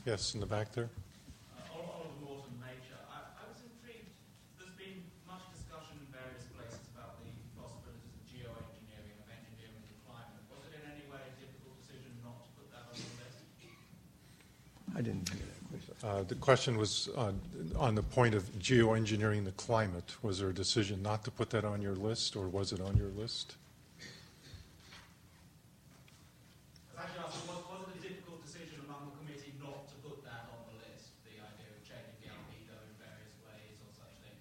Yes, in the back there. Oliver Morton, Nature. I was intrigued. There's been much discussion in various places about the possibilities of geoengineering, of engineering the climate. Was it in any way a difficult decision not to put that on the list? I didn't hear that question. The question was on the point of geoengineering the climate. Was there a decision not to put that on your list, or was it on your list? I was actually asking, was it a difficult decision among the committee not to put that on the list, the idea of changing the albedo in various ways or such things?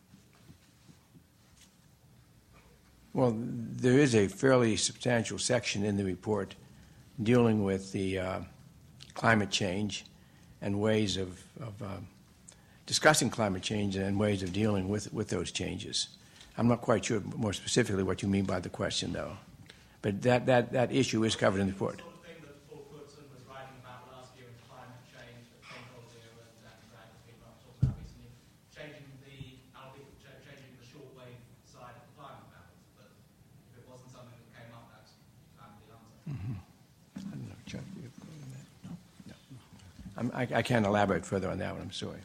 Well, there is a fairly substantial section in the report dealing with the climate change and ways of discussing climate change and ways of dealing with those changes. I'm not quite sure more specifically what you mean by the question, though. But that issue is covered in the report. The sort of thing that Paul Crutzen was writing about last year in climate change, that Ken Holder and Dan Dragg have been talking about recently, changing the shortwave side of the climate balance. But if it wasn't something that came up, that's kind of the answer. Mm-hmm. I don't know, Chuck, do you have a comment on that? No. I can't elaborate further on that one, I'm sorry.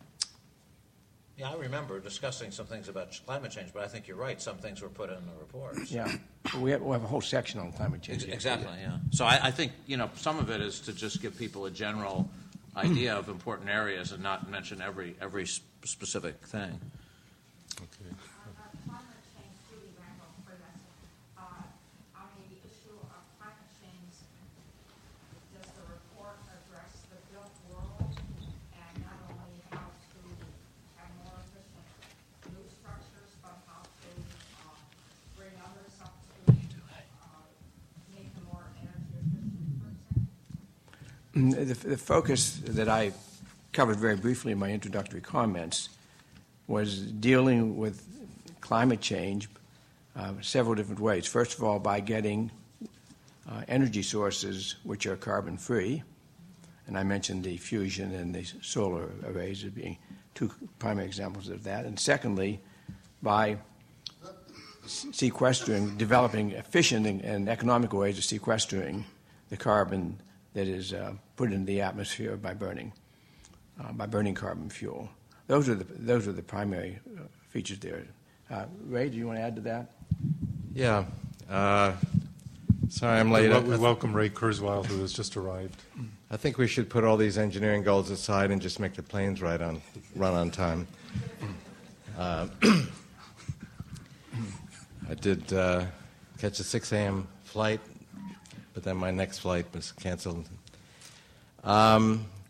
Yeah, I remember discussing some things about climate change, but I think you're right. Some things were put in the report. So. Yeah, we have a whole section on climate change. Exactly, yeah. So I think, some of it is to just give people a general idea of important areas and not mention every specific thing. Okay. Climate change, Judy Randall, freelancer. On the issue of climate change, does the report address the built world and not only how to have more efficient new structures, but how to bring others up to make them more energy efficient, for example? The focus that I covered very briefly in my introductory comments was dealing with climate change several different ways. First of all, by getting energy sources which are carbon-free, and I mentioned the fusion and the solar arrays as being two primary examples of that. And secondly, by sequestering, developing efficient and economical ways of sequestering the carbon that is put into the atmosphere by burning carbon fuel. Those are the primary features there. Ray, do you want to add to that? Yeah. Sorry I'm late. We welcome Ray Kurzweil, who has just arrived. I think we should put all these engineering goals aside and just make the planes run on time. I did catch a 6 a.m. flight, but then my next flight was canceled.